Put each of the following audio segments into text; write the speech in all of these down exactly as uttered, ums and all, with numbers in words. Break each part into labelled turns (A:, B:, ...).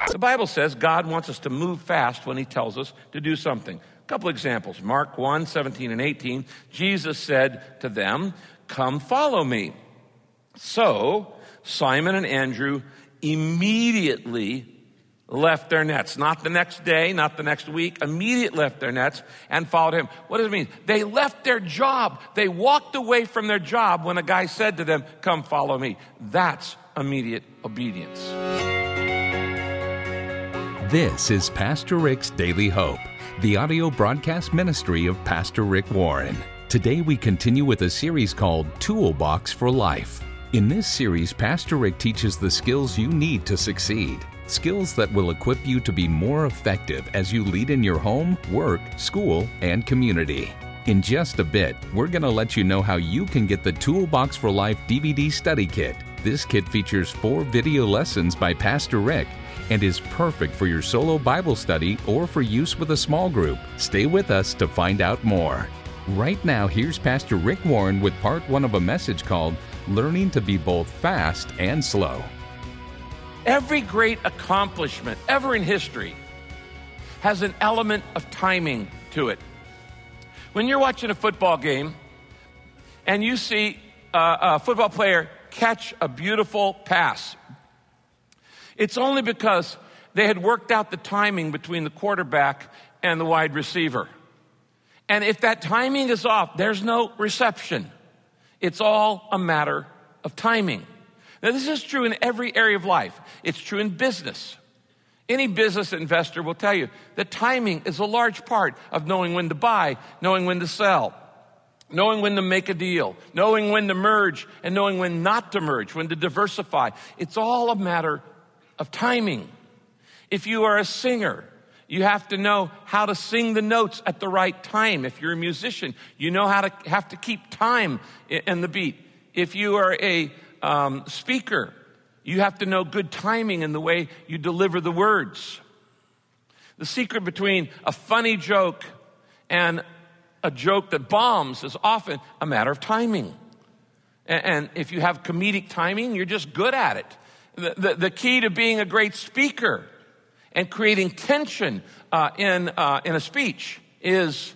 A: The Bible says God wants us to move fast when he tells us to do something. A couple examples. Mark one, seventeen and eighteen. Jesus said to them, "Come follow me." So Simon and Andrew immediately left their nets. Not the next day, not the next week. Immediately left their nets and followed him. What does it mean? They left their job. They walked away from their job when a guy said to them, "Come follow me." That's immediate obedience.
B: This is Pastor Rick's Daily Hope, the audio broadcast ministry of Pastor Rick Warren. Today we continue with a series called Toolbox for Life. In this series, Pastor Rick teaches the skills you need to succeed. Skills that will equip you to be more effective as you lead in your home, work, school, and community. In just a bit, we're going to let you know how you can get the Toolbox for Life D V D study kit. This kit features four video lessons by Pastor Rick and is perfect for your solo Bible study or for use with a small group. Stay with us to find out more. Right now, here's Pastor Rick Warren with part one of a message called Learning to be Both Fast and Slow.
A: Every great accomplishment ever in history has an element of timing to it. When you're watching a football game and you see a, a football player catch a beautiful pass, it's only because they had worked out the timing between the quarterback and the wide receiver. And if that timing is off, there's no reception. It's all a matter of timing. Now, this is true in every area of life. It's true in business. Any business investor will tell you that timing is a large part of knowing when to buy, knowing when to sell, knowing when to make a deal, knowing when to merge, and knowing when not to merge, when to diversify. It's all a matter of timing. If you are a singer, you have to know how to sing the notes at the right time. If you're a musician, you know how to have to keep time in the beat. If you are a um, speaker, you have to know good timing in the way you deliver the words. The secret between a funny joke and a joke that bombs is often a matter of timing. And, and if you have comedic timing, you're just good at it. The, the, the key to being a great speaker and creating tension uh, in uh, in a speech is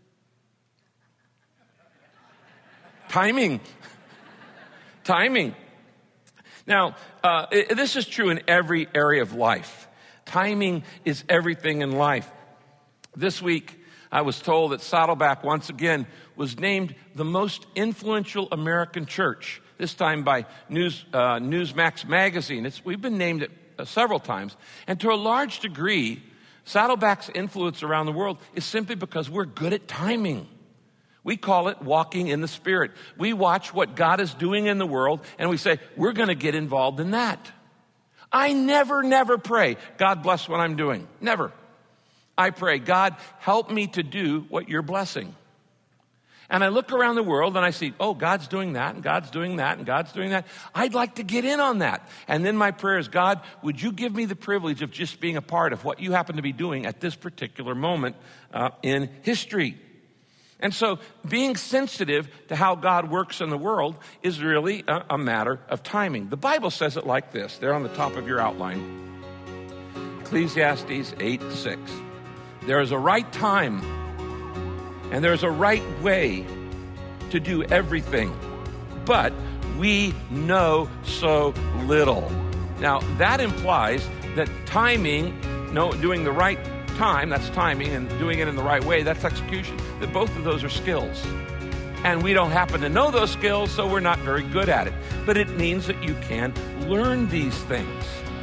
A: timing. Timing. Now, uh, it, this is true in every area of life. Timing is everything in life. This week, I was told that Saddleback once again was named the most influential American church. This time by News uh, Newsmax magazine. It's, we've been named it uh, several times. And to a large degree, Saddleback's influence around the world is simply because we're good at timing. We call it walking in the Spirit. We watch what God is doing in the world, and we say, we're going to get involved in that. I never, never pray, God bless what I'm doing. Never. I pray, God, help me to do what you're blessing. And I look around the world and I see, oh, God's doing that, and God's doing that, and God's doing that. I'd like to get in on that. And then my prayer is, God, would you give me the privilege of just being a part of what you happen to be doing at this particular moment uh, in history? And so being sensitive to how God works in the world is really a, a matter of timing. The Bible says it like this. They're on the top of your outline. Ecclesiastes eight six. There is a right time and there's a right way to do everything, but we know so little. Now, that implies that timing, no, doing the right time, that's timing, and doing it in the right way, that's execution, that both of those are skills. And we don't happen to know those skills, so we're not very good at it. But it means that you can learn these things.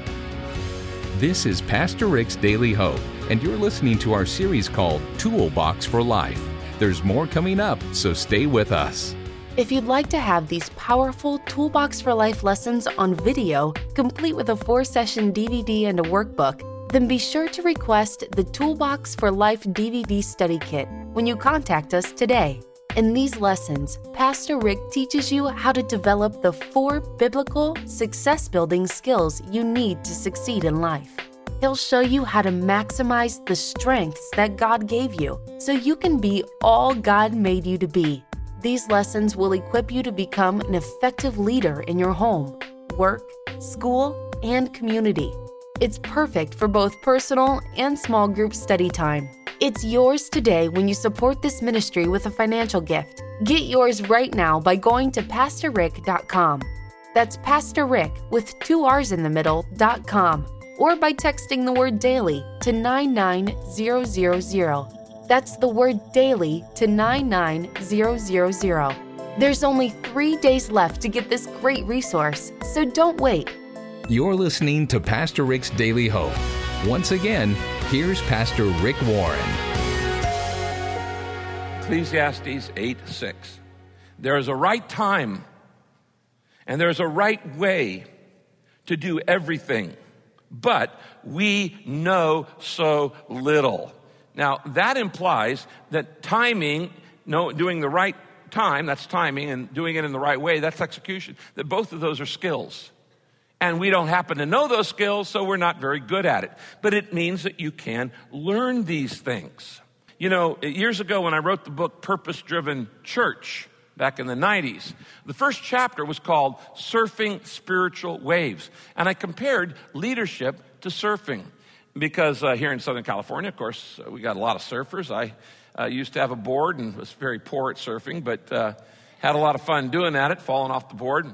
B: This is Pastor Rick's Daily Hope, and you're listening to our series called Toolbox for Life. There's more coming up, so stay with us.
C: If you'd like to have these powerful Toolbox for Life lessons on video, complete with a four-session D V D and a workbook, then be sure to request the Toolbox for Life D V D study kit when you contact us today. In these lessons, Pastor Rick teaches you how to develop the four biblical success-building skills you need to succeed in life. He'll show you how to maximize the strengths that God gave you so you can be all God made you to be. These lessons will equip you to become an effective leader in your home, work, school, and community. It's perfect for both personal and small group study time. It's yours today when you support this ministry with a financial gift. Get yours right now by going to pastor rick dot com. That's Pastor Rick with two R's in the middle, dot com. Or by texting the word daily to nine nine zero zero zero. That's the word daily to nine nine zero zero zero. There's only three days left to get this great resource, so don't wait.
B: You're listening to Pastor Rick's Daily Hope. Once again, here's Pastor Rick Warren.
A: Ecclesiastes eight six. There is a right time and there is a right way to do everything, but we know so little. Now, that implies that timing, no, doing the right time, that's timing, and doing it in the right way, that's execution, that both of those are skills. And we don't happen to know those skills, so we're not very good at it. But it means that you can learn these things. You know, years ago when I wrote the book Purpose Driven Church, back in the nineties, the first chapter was called Surfing Spiritual Waves. And I compared leadership to surfing. Because uh, here in Southern California, of course, uh, we got a lot of surfers. I uh, used to have a board and was very poor at surfing, but uh, had a lot of fun doing at it, falling off the board.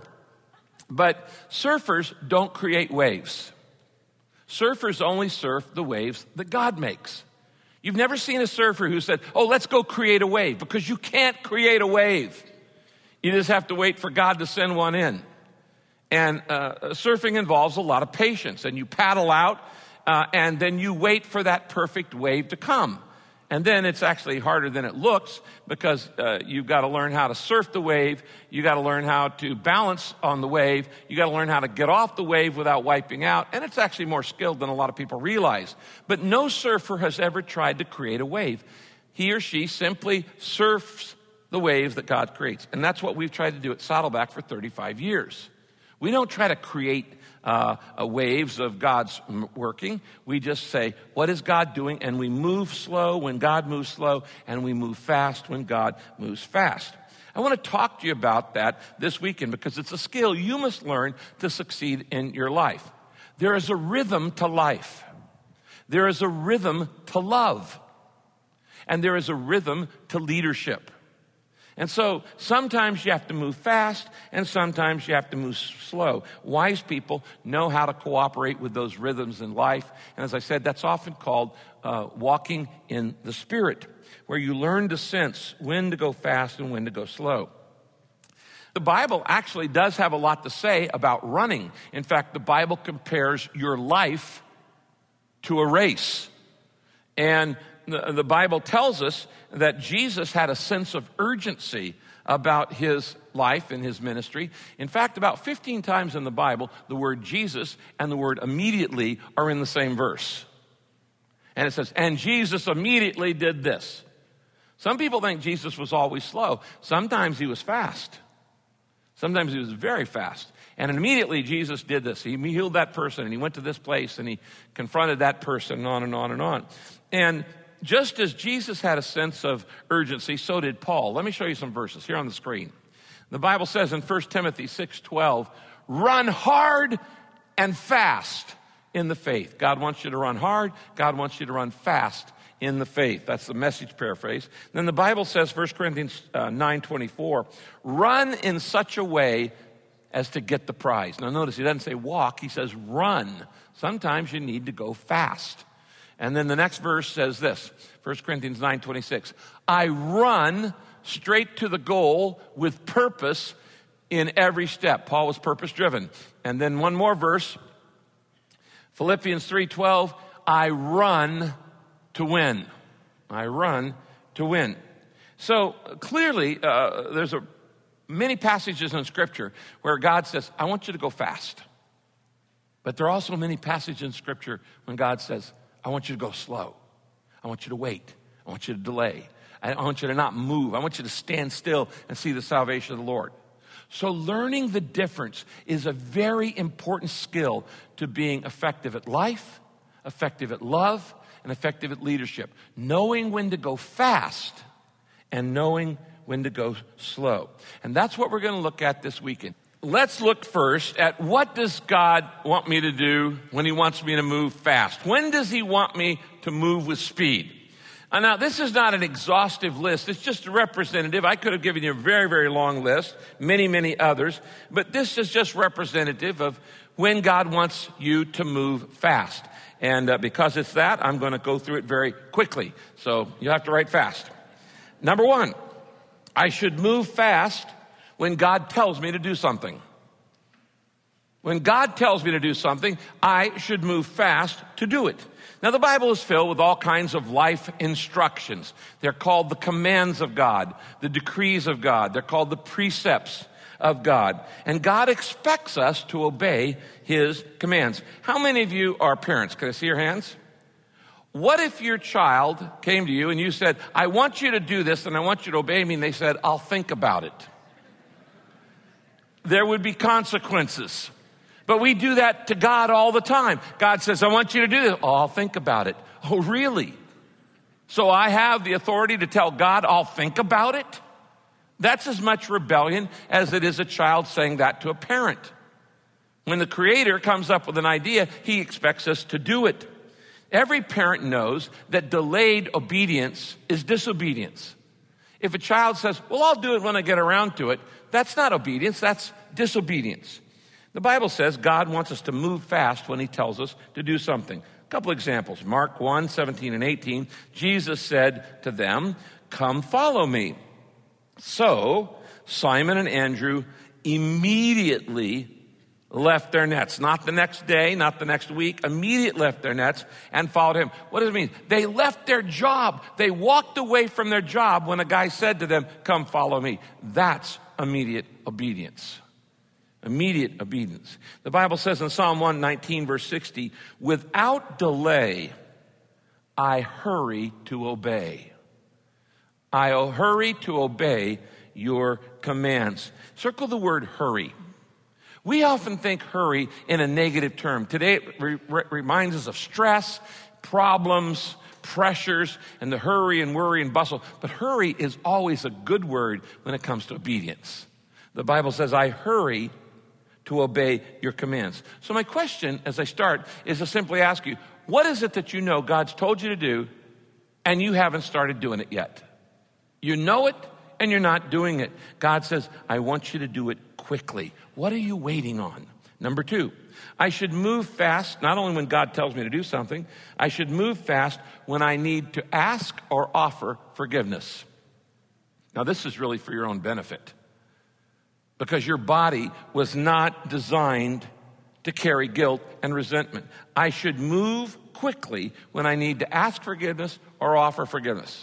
A: But surfers don't create waves. Surfers only surf the waves that God makes. You've never seen a surfer who said, oh, let's go create a wave, because you can't create a wave. You just have to wait for God to send one in. And uh, surfing involves a lot of patience, and you paddle out, uh, and then you wait for that perfect wave to come. And then it's actually harder than it looks, because uh, you've got to learn how to surf the wave. You got to learn how to balance on the wave. You got to learn how to get off the wave without wiping out. And it's actually more skilled than a lot of people realize. But no surfer has ever tried to create a wave. He or she simply surfs the waves that God creates. And that's what we've tried to do at Saddleback for thirty-five years. We don't try to create uh, waves of God's working. We just say, what is God doing? And we move slow when God moves slow, and we move fast when God moves fast. I want to talk to you about that this weekend, because it's a skill you must learn to succeed in your life. There is a rhythm to life. There is a rhythm to love. And there is a rhythm to leadership. And so sometimes you have to move fast, and sometimes you have to move slow. Wise people know how to cooperate with those rhythms in life. And as I said, that's often called uh, walking in the Spirit, where you learn to sense when to go fast and when to go slow. The Bible actually does have a lot to say about running. In fact, the Bible compares your life to a race. And the, the Bible tells us that Jesus had a sense of urgency about his life and his ministry. In fact, about fifteen times in the Bible, the word Jesus and the word immediately are in the same verse. And it says, and Jesus immediately did this. Some people think Jesus was always slow. Sometimes he was fast. Sometimes he was very fast. And immediately Jesus did this. He healed that person, and he went to this place, and he confronted that person, and on and on and on. And just as Jesus had a sense of urgency, so did Paul. Let me show you some verses here on the screen. The Bible says in First Timothy six twelve, run hard and fast in the faith. God wants you to run hard. God wants you to run fast in the faith. That's the Message paraphrase. Then the Bible says, First Corinthians nine twenty-four, run in such a way as to get the prize. Now notice, he doesn't say walk, he says run. Sometimes you need to go fast. And then the next verse says this, First Corinthians nine twenty-six, I run straight to the goal with purpose in every step. Paul was purpose driven. And then one more verse, Philippians three twelve, I run to win. I run to win. So clearly, uh, there's a, many passages in Scripture where God says, I want you to go fast. But there are also many passages in Scripture when God says, I want you to go slow. I want you to wait. I want you to delay. I want you to not move. I want you to stand still and see the salvation of the Lord. So learning the difference is a very important skill to being effective at life, effective at love, and effective at leadership. Knowing when to go fast and knowing when to go slow. And that's what we're going to look at this weekend. let's look first at what does God want me to do when he wants me to move fast? When does he want me to move with speed? And now, this is not an exhaustive list. It's just a representative. I could have given you a very, very long list, many, many others. But this is just representative of when God wants you to move fast. And uh, because it's that, I'm going to go through it very quickly. So you have to write fast. Number one, I should move fast when God tells me to do something. When God tells me to do something, I should move fast to do it. Now, the Bible is filled with all kinds of life instructions. They're called the commands of God, the decrees of God. They're called the precepts of God. And God expects us to obey his commands. How many of you are parents? Can I see your hands? What if your child came to you and you said, I want you to do this and I want you to obey me, and they said, I'll think about it? There would be consequences. But we do that to God all the time. God says, I want you to do this. Oh, I'll think about it. Oh, really? So I have the authority to tell God I'll think about it? That's as much rebellion as it is a child saying that to a parent. When the Creator comes up with an idea, he expects us to do it. Every parent knows that delayed obedience is disobedience. If a child says, well, I'll do it when I get around to it, that's not obedience, that's disobedience. The Bible says God wants us to move fast when he tells us to do something. A couple examples. Mark one, seventeen and eighteen. Jesus said to them, come follow me. So Simon and Andrew immediately left their nets. Not the next day, not the next week. Immediately left their nets and followed him. What does it mean? They left their job. They walked away from their job when a guy said to them, come follow me. That's immediate obedience. Immediate obedience. The Bible says in Psalm one nineteen, verse sixty, without delay, I hurry to obey. I hurry to obey your commands. Circle the word hurry. We often think hurry in a negative term. Today it re- re- reminds us of stress, problems, pressures, and the hurry and worry and bustle. But hurry is always a good word when it comes to obedience. The Bible says, I hurry to obey your commands. So my question as I start is to simply ask you, what is it that you know God's told you to do and you haven't started doing it yet? You know it and you're not doing it. God says, I want you to do it quickly. What are you waiting on? Number two, I should move fast, not only when God tells me to do something, I should move fast when I need to ask or offer forgiveness. Now this is really for your own benefit, because your body was not designed to carry guilt and resentment. I should move quickly when I need to ask forgiveness or offer forgiveness.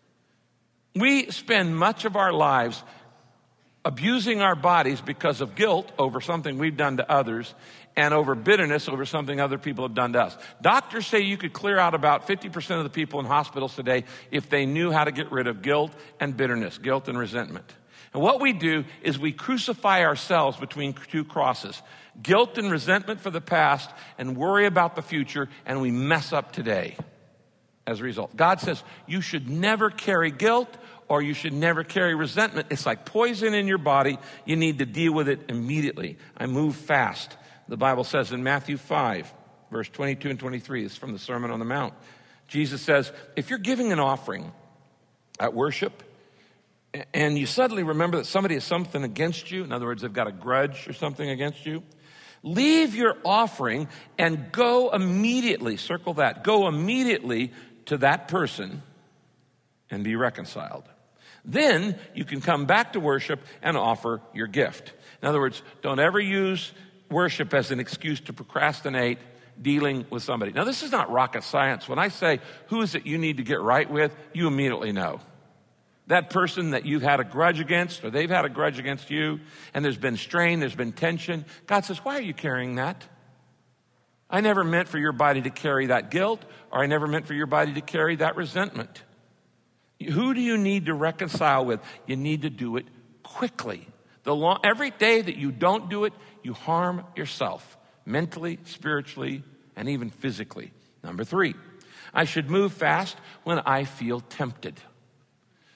A: We spend much of our lives abusing our bodies because of guilt over something we've done to others and over bitterness over something other people have done to us. Doctors say you could clear out about fifty percent of the people in hospitals today if they knew how to get rid of guilt and bitterness, guilt and resentment. And what we do is we crucify ourselves between two crosses, guilt and resentment for the past and worry about the future, and we mess up today as a result. God says you should never carry guilt or you should never carry resentment. It's like poison in your body. You need to deal with it immediately. I move fast. The Bible says in Matthew five, verse twenty-two and twenty-three, this is from the Sermon on the Mount. Jesus says, if you're giving an offering at worship, and you suddenly remember that somebody has something against you, in other words, they've got a grudge or something against you, leave your offering and go immediately, circle that, go immediately to that person and be reconciled. Then you can come back to worship and offer your gift. In other words, don't ever use worship as an excuse to procrastinate dealing with somebody. Now, this is not rocket science. When I say, who is it you need to get right with, you immediately know. That person that you've had a grudge against, or they've had a grudge against you, and there's been strain, there's been tension. God says, why are you carrying that? I never meant for your body to carry that guilt, or I never meant for your body to carry that resentment. Who do you need to reconcile with? You need to do it quickly. The long, every day that you don't do it, you harm yourself, mentally, spiritually, and even physically. Number three, I should move fast when I feel tempted.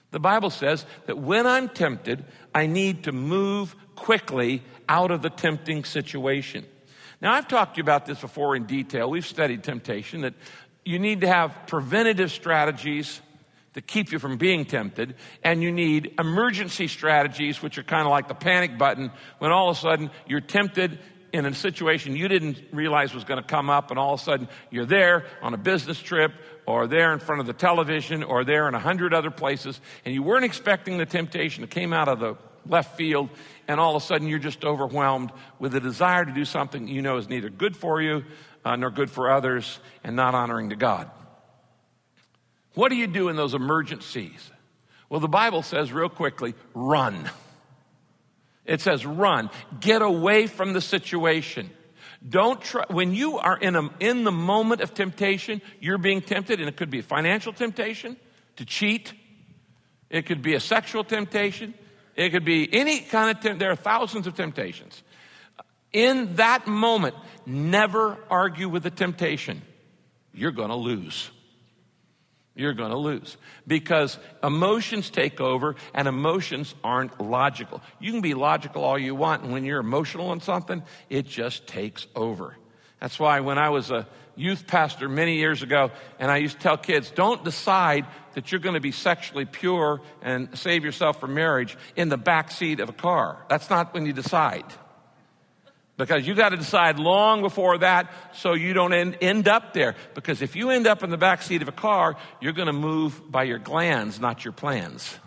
A: The Bible says that when I'm tempted, I need to move quickly out of the tempting situation. Now, I've talked to you about this before in detail. We've studied temptation, that you need to have preventative strategies to keep you from being tempted, and you need emergency strategies, which are kind of like the panic button when all of a sudden you're tempted in a situation you didn't realize was going to come up, and all of a sudden you're there on a business trip, or there in front of the television, or there in a hundred other places, and you weren't expecting the temptation. It came out of the left field, and all of a sudden you're just overwhelmed with a desire to do something you know is neither good for you uh, nor good for others and not honoring to God. What do you do in those emergencies? Well, the Bible says real quickly, run. It says run. Get away from the situation. Don't try, when you are in a, in the moment of temptation, you're being tempted, and it could be a financial temptation to cheat. It could be a sexual temptation. It could be any kind of temptation. There are thousands of temptations. In that moment, never argue with the temptation. You're going to lose. You're going to lose because emotions take over, and emotions aren't logical. You can be logical all you want, and when you're emotional on something, it just takes over. That's why when I was a youth pastor many years ago, and I used to tell kids, don't decide that you're going to be sexually pure and save yourself from marriage in the back seat of a car. That's not when you decide. Because you got to decide long before that so you don't end, end up there. Because if you end up in the back seat of a car, you're going to move by your glands, not your plans.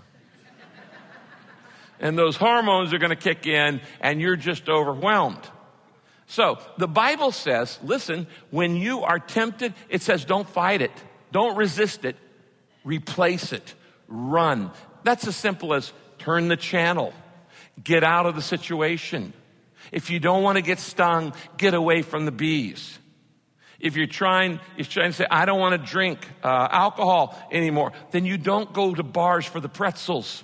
A: And those hormones are going to kick in, and you're just overwhelmed. So the Bible says, listen, when you are tempted, it says don't fight it. Don't resist it. Replace it. Run. That's as simple as turn the channel. Get out of the situation. If you don't want to get stung, get away from the bees. If you're trying, you're trying to say, I don't want to drink uh, alcohol anymore, then you don't go to bars for the pretzels.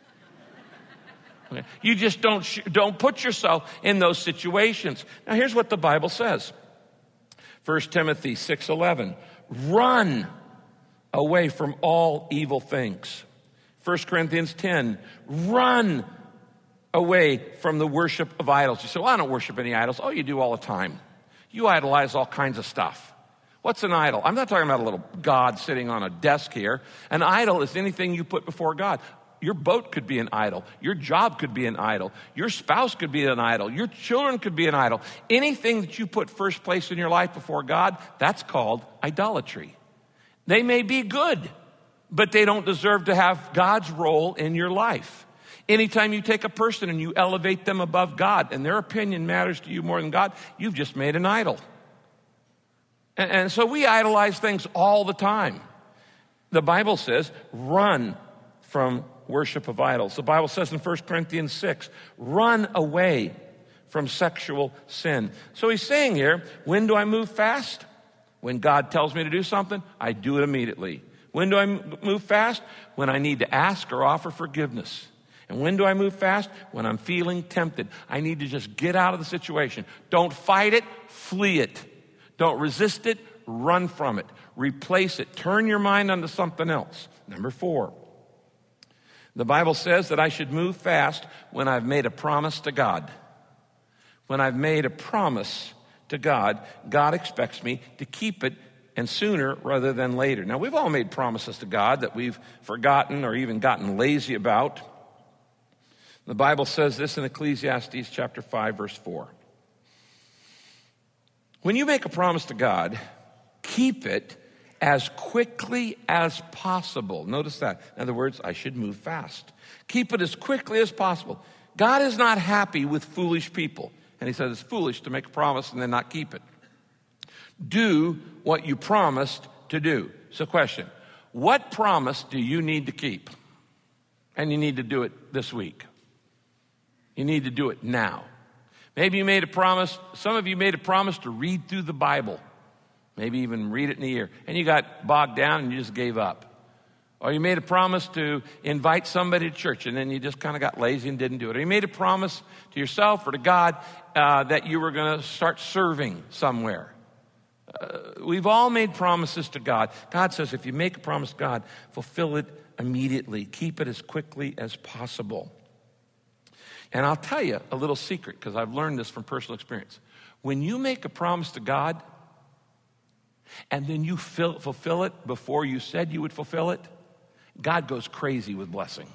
A: Okay? You just don't, sh- don't put yourself in those situations. Now, here's what the Bible says. First Timothy six eleven, run away from all evil things. First Corinthians ten, run away from the worship of idols. You say, well, I don't worship any idols. Oh, you do all the time. You idolize all kinds of stuff. What's an idol? I'm not talking about a little God sitting on a desk here. An idol is anything you put before God. Your boat could be an idol. Your job could be an idol. Your spouse could be an idol. Your children could be an idol. Anything that you put first place in your life before God, that's called idolatry. They may be good, but they don't deserve to have God's role in your life. Anytime you take a person and you elevate them above God and their opinion matters to you more than God, you've just made an idol. And, and so we idolize things all the time. The Bible says, run from worship of idols. The Bible says in First Corinthians six, run away from sexual sin. So he's saying here, when do I move fast? When God tells me to do something, I do it immediately. When do I move fast? When I need to ask or offer forgiveness. And when do I move fast? When I'm feeling tempted. I need to just get out of the situation. Don't fight it, flee it. Don't resist it, run from it. Replace it. Turn your mind onto something else. Number four, the Bible says that I should move fast when I've made a promise to God. When I've made a promise to God, God expects me to keep it, and sooner rather than later. Now, we've all made promises to God that we've forgotten or even gotten lazy about. The Bible says this in Ecclesiastes chapter five, verse four. When you make a promise to God, keep it as quickly as possible. Notice that. In other words, I should move fast. Keep it as quickly as possible. God is not happy with foolish people. And he says it's foolish to make a promise and then not keep it. Do what you promised to do. So question, what promise do you need to keep? And you need to do it this week. You need to do it now. Maybe you made a promise, some of you made a promise to read through the Bible. Maybe even read it in a year. And you got bogged down and you just gave up. Or you made a promise to invite somebody to church and then you just kind of got lazy and didn't do it. Or you made a promise to yourself or to God uh, that you were going to start serving somewhere. uh, we've all made promises to God. God says if you make a promise to God, fulfill it immediately. Keep it as quickly as possible. And I'll tell you a little secret, because I've learned this from personal experience. When you make a promise to God, and then you fill, fulfill it before you said you would fulfill it, God goes crazy with blessing.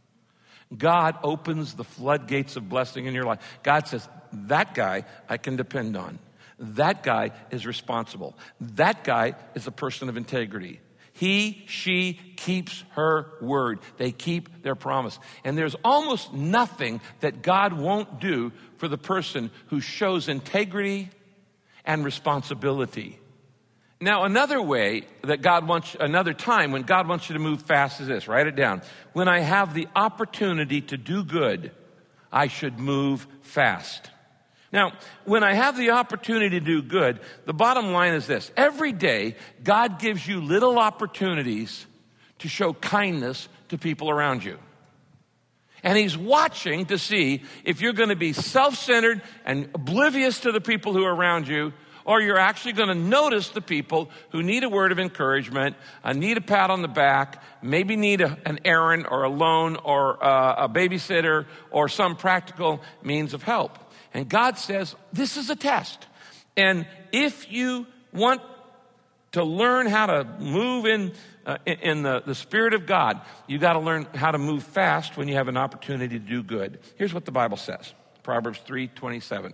A: God opens the floodgates of blessing in your life. God says, that guy I can depend on. That guy is responsible. That guy is a person of integrity. He, she keeps her word. They keep their promise. And there's almost nothing that God won't do for the person who shows integrity and responsibility. Now, another way that God wants, another time when God wants you to move fast is this. Write it down. When I have the opportunity to do good, I should move fast. Now, when I have the opportunity to do good, the bottom line is this. Every day, God gives you little opportunities to show kindness to people around you. And he's watching to see if you're going to be self-centered and oblivious to the people who are around you, or you're actually going to notice the people who need a word of encouragement, uh, need a pat on the back, maybe need a, an errand or a loan or uh, a babysitter or some practical means of help. And God says, this is a test. And if you want to learn how to move in uh, in the, the Spirit of God, you got to learn how to move fast when you have an opportunity to do good. Here's what the Bible says. Proverbs three twenty-seven.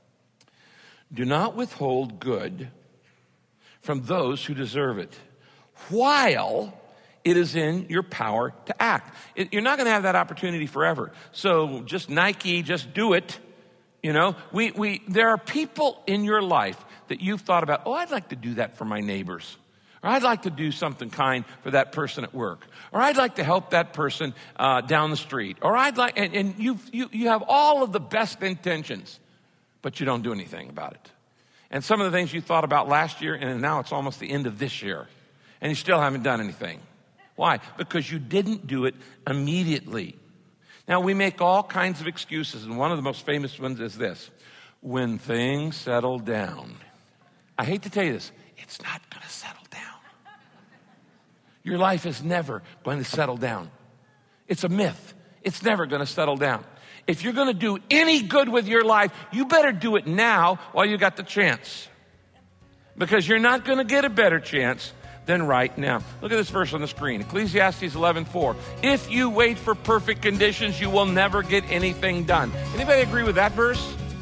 A: Do not withhold good from those who deserve it, while it is in your power to act. It, you're not going to have that opportunity forever. So just Nike, just do it. You know, we, we, there are people in your life that you've thought about, oh, I'd like to do that for my neighbors. Or I'd like to do something kind for that person at work. Or I'd like to help that person uh, down the street. Or I'd like, and, and you you you have all of the best intentions, but you don't do anything about it. And some of the things you thought about last year, and now it's almost the end of this year, and you still haven't done anything. Why? Because you didn't do it immediately. Now, we make all kinds of excuses, and one of the most famous ones is this. When things settle down. I hate to tell you this, it's not going to settle down. Your life is never going to settle down. It's a myth. It's never going to settle down. If you're going to do any good with your life, you better do it now while you got the chance. Because you're not going to get a better chance than right now. Look at this verse on the screen. Ecclesiastes eleven four. If you wait for perfect conditions, you will never get anything done. Anybody agree with that verse?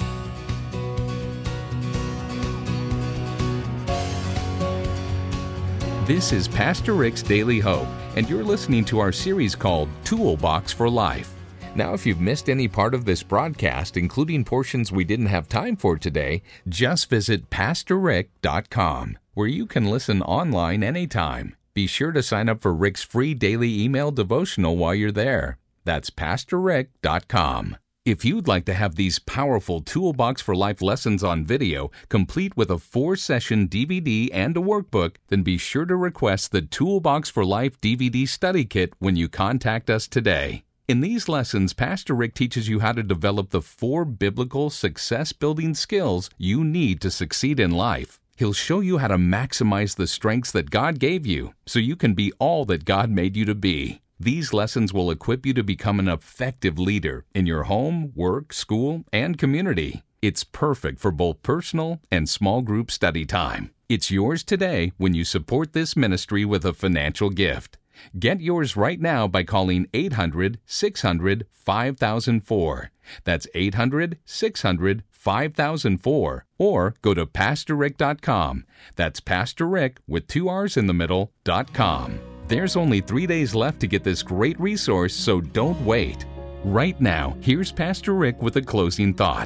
B: This is Pastor Rick's Daily Hope, and you're listening to our series called Toolbox for Life. Now, if you've missed any part of this broadcast, including portions we didn't have time for today, just visit pastor rick dot com, where you can listen online anytime. Be sure to sign up for Rick's free daily email devotional while you're there. That's pastor rick dot com. If you'd like to have these powerful Toolbox for Life lessons on video, complete with a four-session D V D and a workbook, then be sure to request the Toolbox for Life D V D study kit when you contact us today. In these lessons, Pastor Rick teaches you how to develop the four biblical success-building skills you need to succeed in life. He'll show you how to maximize the strengths that God gave you so you can be all that God made you to be. These lessons will equip you to become an effective leader in your home, work, school, and community. It's perfect for both personal and small group study time. It's yours today when you support this ministry with a financial gift. Get yours right now by calling eight hundred, six hundred, five thousand four. That's eight hundred, six hundred, five thousand four. Or go to pastor rick dot com. That's Pastor Rick with two R's in the middle, dot com. There's only three days left to get this great resource, so don't wait. Right now, here's Pastor Rick with a closing thought.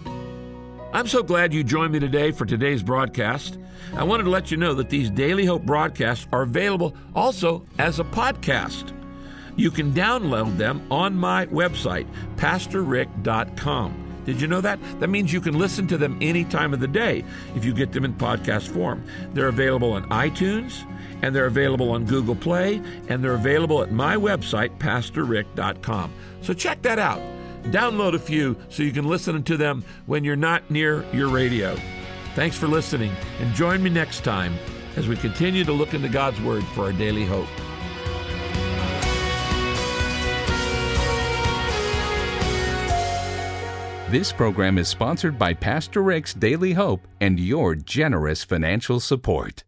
A: I'm so glad you joined me today for today's broadcast. I wanted to let you know that these Daily Hope broadcasts are available also as a podcast. You can download them on my website, pastor rick dot com. Did you know that? That means you can listen to them any time of the day if you get them in podcast form. They're available on iTunes, and they're available on Google Play, and they're available at my website, pastor rick dot com. So check that out. Download a few so you can listen to them when you're not near your radio.
D: Thanks for listening, and join me next time as we continue to look into God's Word for our daily hope.
B: This program is sponsored by Pastor Rick's Daily Hope and your generous financial support.